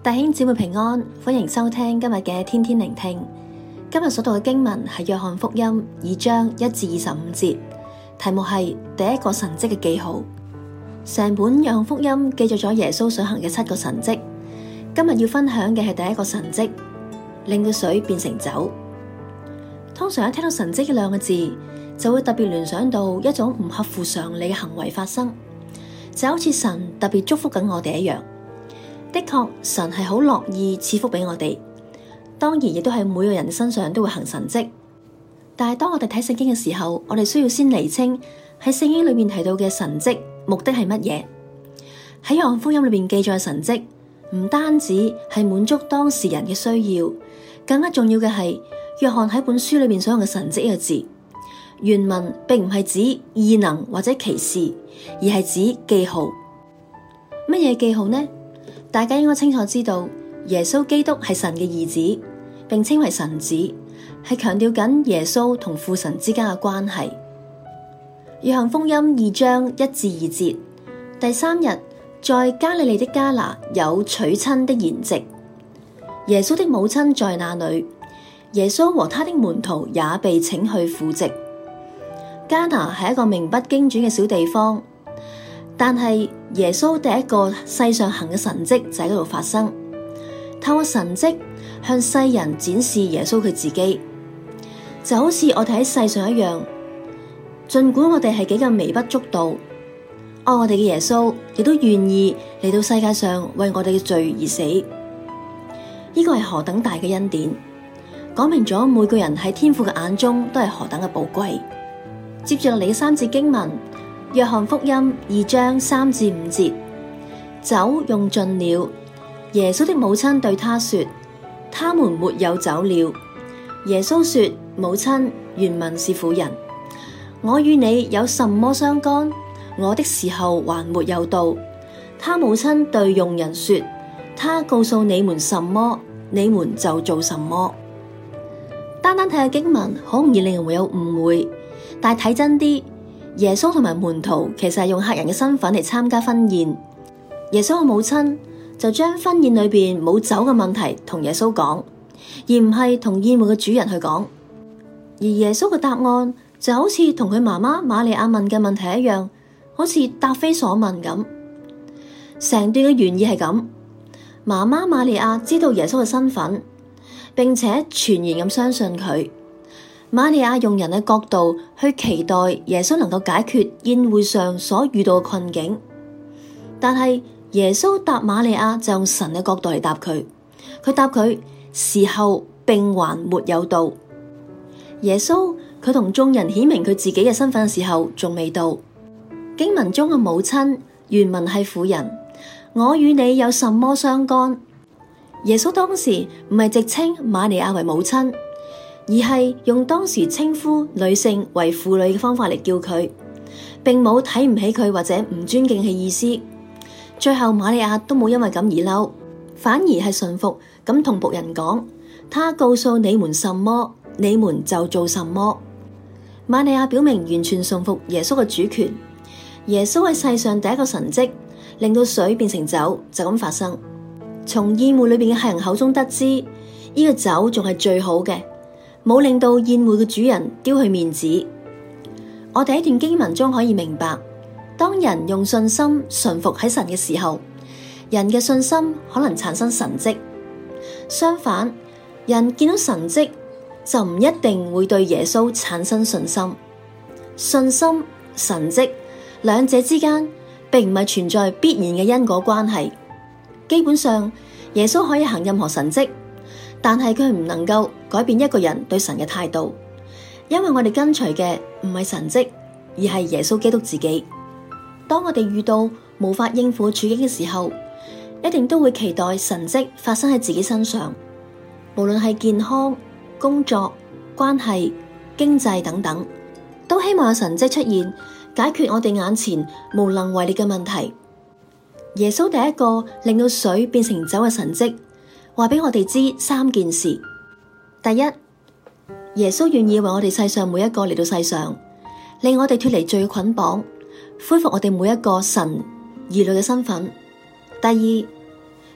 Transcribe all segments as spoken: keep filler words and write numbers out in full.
弟兄姊妹平安，歡迎收聽今日嘅天天聆聽。今日所讀嘅經文係約翰福音二章一至二十五節，題目係第一個神蹟嘅記號。成本約翰福音記載咗耶穌所行嘅七個神蹟。今日要分享嘅係第一個神蹟，令到水變成酒。通常一聽到神蹟呢兩個字，就會特別聯想到一種唔合乎常理嘅行為發生，就好似神特別祝福緊我哋一樣。的確，神係好樂意賜福俾我哋，當然亦都係每個人身上都會行神蹟。但係當我哋睇聖經嘅時候，我哋需要先釐清喺聖經裏面提到嘅神蹟目的係乜嘢。喺約翰福音裏面記載嘅神蹟，唔單止係滿足當時人嘅需要，更加重要嘅係約翰喺本書裏面所用嘅神蹟呢個字，原文並唔係指異能或者奇事，而係指記號。乜嘢記號呢？大家應該清楚知道，耶穌基督係神嘅兒子，並稱為神子，係強調緊耶穌同父神之間嘅關係。約翰福音二章一至二節，第三日，在加利利的迦拿有娶親的筵席，耶穌的母親在那裏，耶穌和他的門徒也被請去赴席。迦拿係一個名不經傳嘅小地方。但係耶穌第一個世上行嘅神蹟就喺嗰度發生，透過神蹟向世人展示耶穌佢自己，就好似我哋喺世上一樣。盡管我哋係幾咁微不足道，愛我哋嘅耶穌亦都願意嚟到世界上為我哋嘅罪而死。呢個係何等大嘅恩典，講明咗每個人喺天父嘅眼中都係何等嘅寶貴。接住落嚟嘅三節經文。約翰福音二章三至五節，酒用盡了，耶穌的母親對他說：他們沒有酒了。耶穌說：母親，原文是婦人，我與你有什麼相干？我的時候還沒有到。他母親對用人說：他告訴你們什麼，你們就做什麼。單單睇下經文，好容易令人會有誤會，但係睇真啲。耶穌同埋門徒其實係用客人嘅身份嚟參加婚宴，耶穌嘅母親就將婚宴裏邊冇酒嘅問題同耶穌講，而唔係同宴會嘅主人去講。而耶穌嘅答案就好似同佢媽媽瑪利亞問嘅問題一樣，好似答非所問咁。成段嘅原意係咁，媽媽瑪利亞知道耶穌嘅身份，並且全然咁相信佢。瑪利亞用人嘅角度去期待耶穌能夠解決宴會上所遇到嘅困境，但係耶穌答瑪利亞就用神嘅角度嚟答佢。佢答佢時候並還沒有到。耶穌佢同眾人顯明佢自己嘅身份嘅時候仲未到。經文中嘅母親原文係婦人，我與你有什麼相干？耶穌當時唔係直稱瑪利亞為母親，而係用當時稱呼女性為婦女嘅方法嚟叫佢，並冇睇唔起佢或者唔尊敬嘅意思。最後瑪利亞都冇因為咁而嬲，反而係順服咁同僕人講：他告訴你們什麼，你們就做什麼。瑪利亞表明完全順服耶穌嘅主權。耶穌喺世上第一個神蹟，令到水變成酒，就咁發生。從宴會裏邊嘅客人口中得知，呢、這個酒仲係最好嘅，冇令到宴會嘅主人丟去面子。我哋喺段經文中可以明白，當人用信心順服喺神嘅時候，人嘅信心可能產生神蹟。相反，人見到神蹟就唔一定會對耶穌產生信心。信心、神蹟兩者之間並唔係存在必然嘅因果關係。基本上，耶穌可以行任何神蹟，但係佢唔能夠改變一個人對神嘅態度，因為我哋跟隨嘅唔係神蹟，而係耶穌基督自己。當我哋遇到無法應付嘅處境嘅時候，一定都會期待神蹟發生喺自己身上，無論係健康、工作、關係、經濟等等，都希望有神蹟出現，解決我哋眼前無能為力嘅問題。耶穌第一個令到水變成酒嘅神蹟，話俾我哋知三件事。第一，耶穌願意為我哋世上每一個嚟到世上，令我哋脫離罪嘅捆綁，恢復我哋每一個神兒女嘅身份。第二，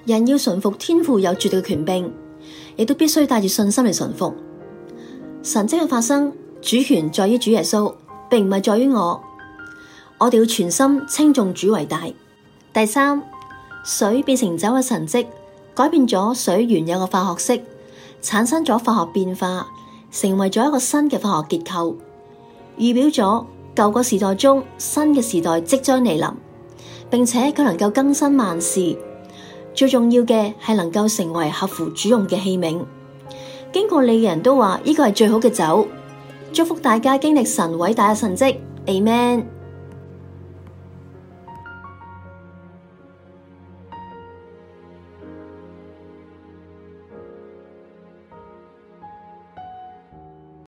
人要順服天父有絕對嘅權柄，亦都必須帶住信心嚟順服。神蹟嘅發生，主權在於主耶穌，並唔係在於我。我哋要全心稱頌主為大。第三，水變成酒嘅神蹟，改變咗水原有嘅化學式，產生咗化學變化，成為咗一個新嘅化學結構，預表咗舊個時代中新嘅時代即將嚟臨，並且佢能夠更新萬事。最重要嘅係能夠成為合乎主用嘅器皿。經過你嘅人都話呢個係最好嘅酒。祝福大家經歷神偉大嘅神蹟。Amen。